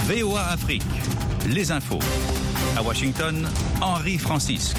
VOA Afrique, les infos. À Washington, Henri Francisque.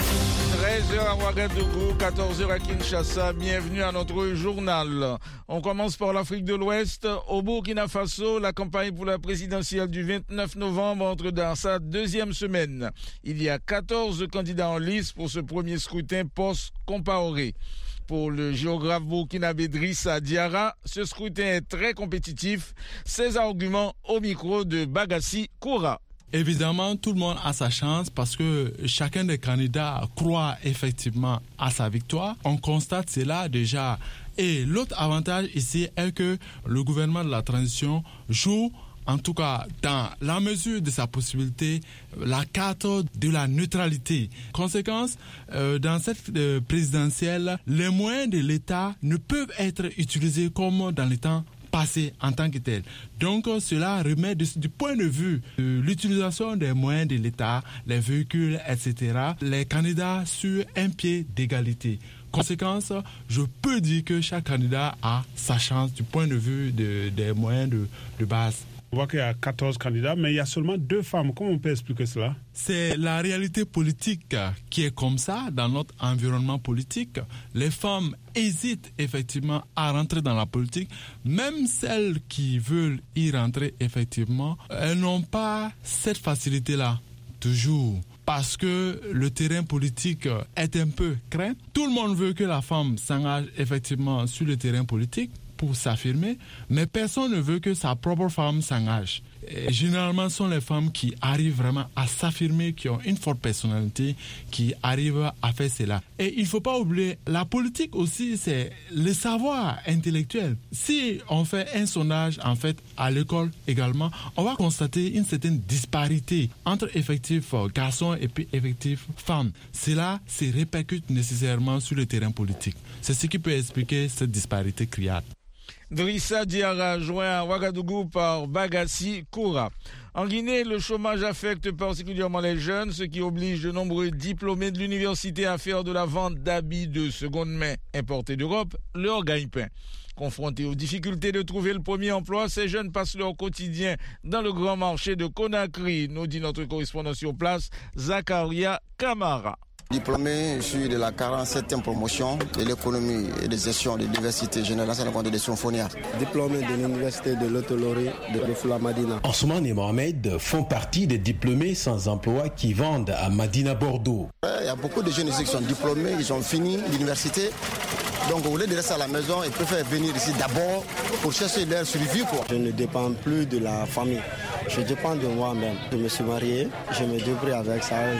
13h à Ouagadougou, 14h à Kinshasa. Bienvenue à notre journal. On commence par l'Afrique de l'Ouest. Au Burkina Faso, la campagne pour la présidentielle du 29 novembre entre dans sa deuxième semaine. Il y a 14 candidats en lice pour ce premier scrutin post-Compaoré. Pour le géographe burkinabé Drissa Diarra, ce scrutin est très compétitif. Ses arguments au micro de Bagassi Koura. Évidemment, tout le monde a sa chance parce que chacun des candidats croit effectivement à sa victoire. On constate cela déjà. Et l'autre avantage ici est que le gouvernement de la transition joue, en tout cas dans la mesure de sa possibilité, la carte de la neutralité. Conséquence, dans cette présidentielle, les moyens de l'État ne peuvent être utilisés comme dans les temps passés en tant que tel. Donc cela remet du point de vue de l'utilisation des moyens de l'État, les véhicules, etc., les candidats sur un pied d'égalité. Conséquence, je peux dire que chaque candidat a sa chance du point de vue des moyens de base. On voit qu'il y a 14 candidats, mais il y a seulement 2 femmes. Comment on peut expliquer cela? C'est la réalité politique qui est comme ça dans notre environnement politique. Les femmes hésitent effectivement à rentrer dans la politique. Même celles qui veulent y rentrer effectivement, elles n'ont pas cette facilité-là, toujours. Parce que le terrain politique est un peu craint. Tout le monde veut que la femme s'engage effectivement sur le terrain politique pour s'affirmer, mais personne ne veut que sa propre femme s'engage. Et généralement, ce sont les femmes qui arrivent vraiment à s'affirmer, qui ont une forte personnalité, qui arrivent à faire cela. Et il ne faut pas oublier, la politique aussi, c'est le savoir intellectuel. Si on fait un sondage, en fait, à l'école également, on va constater une certaine disparité entre effectifs garçons et puis effectifs femmes. Cela se répercute nécessairement sur le terrain politique. C'est ce qui peut expliquer cette disparité criarde. Drissa Diarra, joint à Ouagadougou par Bagassi Koura. En Guinée, le chômage affecte particulièrement les jeunes, ce qui oblige de nombreux diplômés de l'université à faire de la vente d'habits de seconde main importés d'Europe leur gagne-pain. Confrontés aux difficultés de trouver le premier emploi, ces jeunes passent leur quotidien dans le grand marché de Conakry, nous dit notre correspondant sur place, Zakaria Kamara. Diplômé, je suis de la 47e promotion de l'économie et de gestion de l'université générale de Symphonia. Diplômé de l'université de l'Autolori de Fula Madina. Ousmane et Mohamed font partie des diplômés sans emploi qui vendent à Madina Bordeaux. Il y a beaucoup de jeunes ici qui sont diplômés, ils ont fini l'université. Donc au lieu de rester à la maison, ils préfèrent venir ici d'abord pour chercher leur survie. Je ne dépends plus de la famille. Je dépends de moi-même. Je me suis marié, je me débrouille avec ça,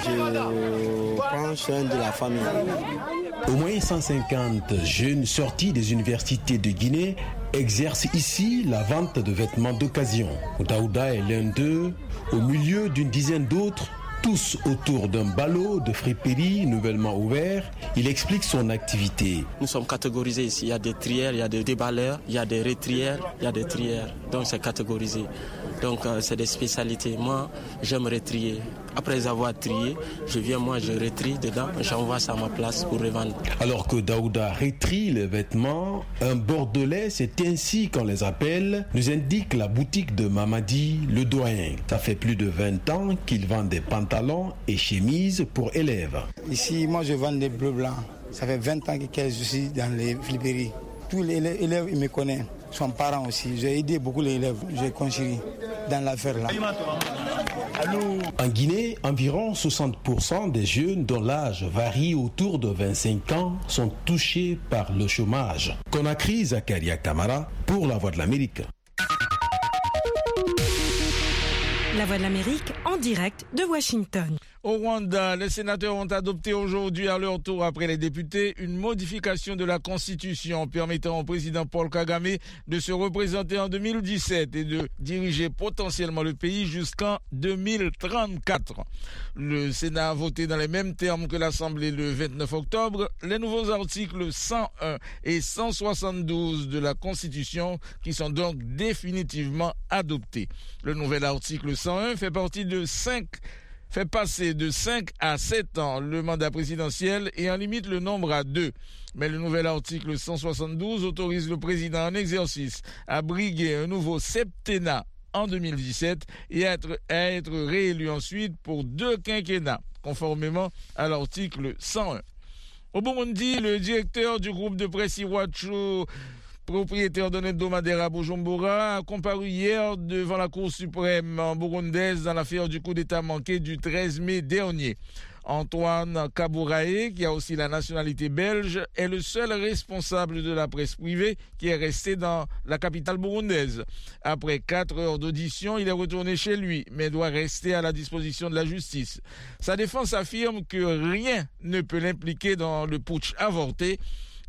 je prends soin de la famille. Au moins 150 jeunes sortis des universités de Guinée exercent ici la vente de vêtements d'occasion. Daouda est l'un d'eux, au milieu d'une dizaine d'autres, tous autour d'un ballot de friperie nouvellement ouvert. Il explique son activité. Nous sommes catégorisés ici. Il y a des trières, il y a des déballeurs, il y a des rétrières, il y a des trières. Donc c'est catégorisé. Donc c'est des spécialités. Moi, j'aimerais trier. Après avoir trié, je retrie dedans, j'envoie ça à ma place pour revendre. Alors que Daouda rétrie les vêtements, un Bordelais, c'est ainsi qu'on les appelle, nous indique la boutique de Mamadi, le doyen. Ça fait plus de 20 ans qu'il vend des pantalons et chemises pour élèves. Ici, moi je vends des bleus blancs. Ça fait 20 ans que je suis dans les friperies. Tous les élèves, ils me connaissent. Son parent aussi. J'ai aidé beaucoup les élèves. J'ai conçu dans l'affaire là. En Guinée, environ 60% des jeunes dont l'âge varie autour de 25 ans sont touchés par le chômage. Conakry, Zakaria Kamara pour La Voix de l'Amérique. La Voix de l'Amérique en direct de Washington. Au Rwanda, les sénateurs ont adopté aujourd'hui à leur tour après les députés une modification de la Constitution permettant au président Paul Kagame de se représenter en 2017 et de diriger potentiellement le pays jusqu'en 2034. Le Sénat a voté dans les mêmes termes que l'Assemblée le 29 octobre les nouveaux articles 101 et 172 de la Constitution qui sont donc définitivement adoptés. Le nouvel article 101 fait passer de 5 à 7 ans le mandat présidentiel et en limite le nombre à 2. Mais le nouvel article 172 autorise le président en exercice à briguer un nouveau septennat en 2017 et à être réélu ensuite pour 2 quinquennats, conformément à l'article 101. Au Burundi, le directeur du groupe de presse Iwachu, propriétaire d'un hebdomadaire à Bujumbura, a comparu hier devant la Cour suprême burundaise dans l'affaire du coup d'État manqué du 13 mai dernier. Antoine Kabouraé, qui a aussi la nationalité belge, est le seul responsable de la presse privée qui est resté dans la capitale burundaise. Après 4 heures d'audition, il est retourné chez lui, mais doit rester à la disposition de la justice. Sa défense affirme que rien ne peut l'impliquer dans le putsch avorté.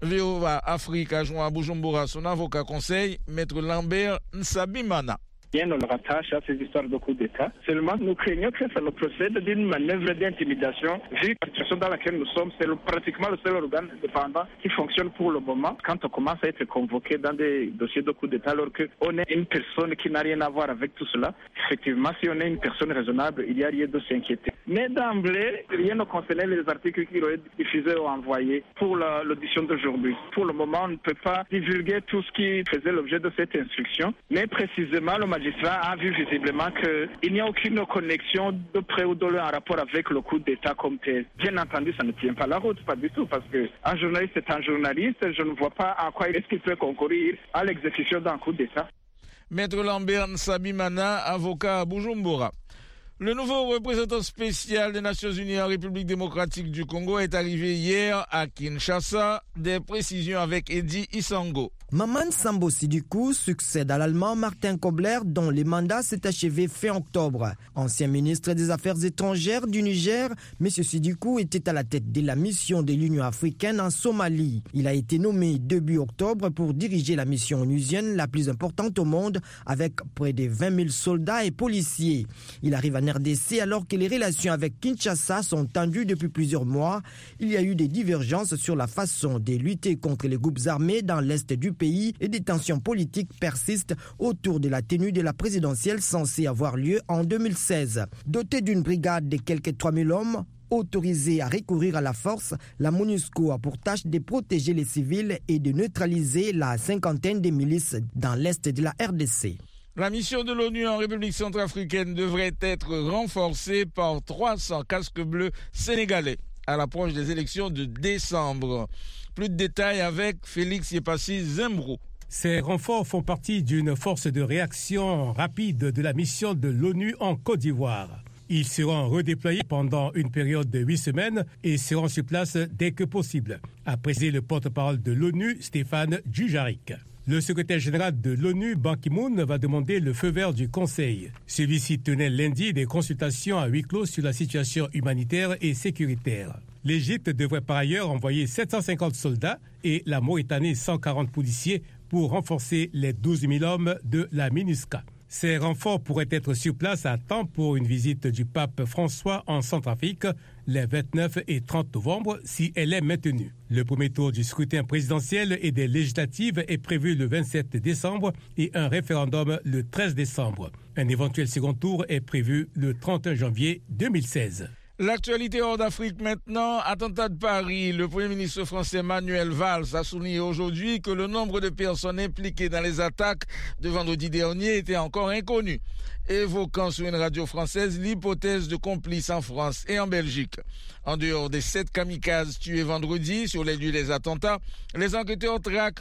VOA Afrique a joint à Bujumbura son avocat conseil, Maître Lambert Nsabimana. Rien ne le rattache à ces histoires de coup d'État. Seulement, nous craignons que ça nous procède d'une manœuvre d'intimidation. Vu la situation dans laquelle nous sommes, c'est pratiquement le seul organe indépendant qui fonctionne pour le moment. Quand on commence à être convoqué dans des dossiers de coup d'État, alors qu'on est une personne qui n'a rien à voir avec tout cela, effectivement, si on est une personne raisonnable, il y a lieu de s'inquiéter. Mais d'emblée, rien ne concernait les articles qui auraient diffusés ou envoyés pour l'audition d'aujourd'hui. Pour le moment, on ne peut pas divulguer tout ce qui faisait l'objet de cette instruction, mais précisément, le magistrat a vu visiblement qu'il n'y a aucune connexion de près ou de loin en rapport avec le coup d'État comme tel. Bien entendu, ça ne tient pas la route, pas du tout, parce qu'un journaliste est un journaliste. Je ne vois pas en quoi est-ce qu'il peut concourir à l'exécution d'un coup d'État. Maître Lambert Nsabimana, avocat à Bujumbura. Le nouveau représentant spécial des Nations Unies en République démocratique du Congo est arrivé hier à Kinshasa. Des précisions avec Eddie Isango. Maman Sambo Sidibé succède à l'Allemand Martin Kobler, dont le mandat s'est achevé fin octobre. Ancien ministre des Affaires étrangères du Niger, M. Sidibé était à la tête de la mission de l'Union africaine en Somalie. Il a été nommé début octobre pour diriger la mission onusienne la plus importante au monde, avec près de 20 000 soldats et policiers. Il arrive en RDC alors que les relations avec Kinshasa sont tendues depuis plusieurs mois. Il y a eu des divergences sur la façon de lutter contre les groupes armés dans l'est du pays et des tensions politiques persistent autour de la tenue de la présidentielle censée avoir lieu en 2016. Dotée d'une brigade de quelques 3000 hommes, autorisée à recourir à la force, la MONUSCO a pour tâche de protéger les civils et de neutraliser la cinquantaine de milices dans l'est de la RDC. La mission de l'ONU en République centrafricaine devrait être renforcée par 300 casques bleus sénégalais à l'approche des élections de décembre. Plus de détails avec Félix Yepassi Zembro. Ces renforts font partie d'une force de réaction rapide de la mission de l'ONU en Côte d'Ivoire. Ils seront redéployés pendant une période de 8 semaines et seront sur place dès que possible, a précisé le porte-parole de l'ONU, Stéphane Dujarric. Le secrétaire général de l'ONU, Ban Ki-moon, va demander le feu vert du Conseil. Celui-ci tenait lundi des consultations à huis clos sur la situation humanitaire et sécuritaire. L'Égypte devrait par ailleurs envoyer 750 soldats et la Mauritanie 140 policiers pour renforcer les 12 000 hommes de la MINUSCA. Ces renforts pourraient être sur place à temps pour une visite du pape François en Centrafrique les 29 et 30 novembre si elle est maintenue. Le premier tour du scrutin présidentiel et des législatives est prévu le 27 décembre et un référendum le 13 décembre. Un éventuel second tour est prévu le 31 janvier 2016. L'actualité hors d'Afrique maintenant. Attentat de Paris. Le Premier ministre français Manuel Valls a souligné aujourd'hui que le nombre de personnes impliquées dans les attaques de vendredi dernier était encore inconnu, évoquant sur une radio française l'hypothèse de complices en France et en Belgique. En dehors des 7 kamikazes tués vendredi sur les lieux des attentats, les enquêteurs traquent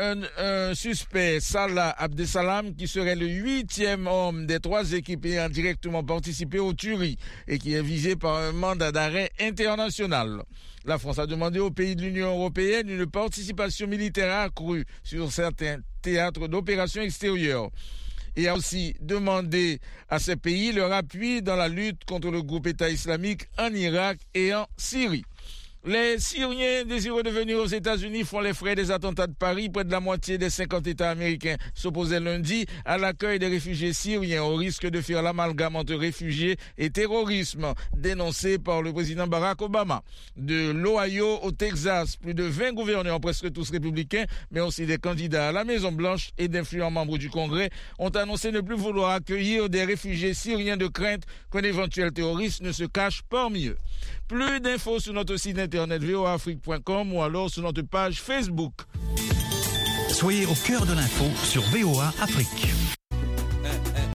un suspect, Salah Abdessalam, qui serait le 8e homme des 3 équipes ayant directement participé aux tueries et qui est visé par un mandat d'arrêt international. La France a demandé aux pays de l'Union européenne une participation militaire accrue sur certains théâtres d'opérations extérieures et a aussi demandé à ces pays leur appui dans la lutte contre le groupe État islamique en Irak et en Syrie. Les Syriens désireux de venir aux États-Unis font les frais des attentats de Paris. Près de la moitié des 50 États américains s'opposaient lundi à l'accueil des réfugiés syriens au risque de faire l'amalgame entre réfugiés et terrorisme, dénoncé par le président Barack Obama. De l'Ohio au Texas, plus de 20 gouverneurs, presque tous républicains, mais aussi des candidats à la Maison-Blanche et d'influents membres du Congrès, ont annoncé ne plus vouloir accueillir des réfugiés syriens de crainte qu'un éventuel terroriste ne se cache parmi eux. Plus d'infos sur notre site internet voaafrique.com ou alors sur notre page Facebook. Soyez au cœur de l'info sur VOA Afrique.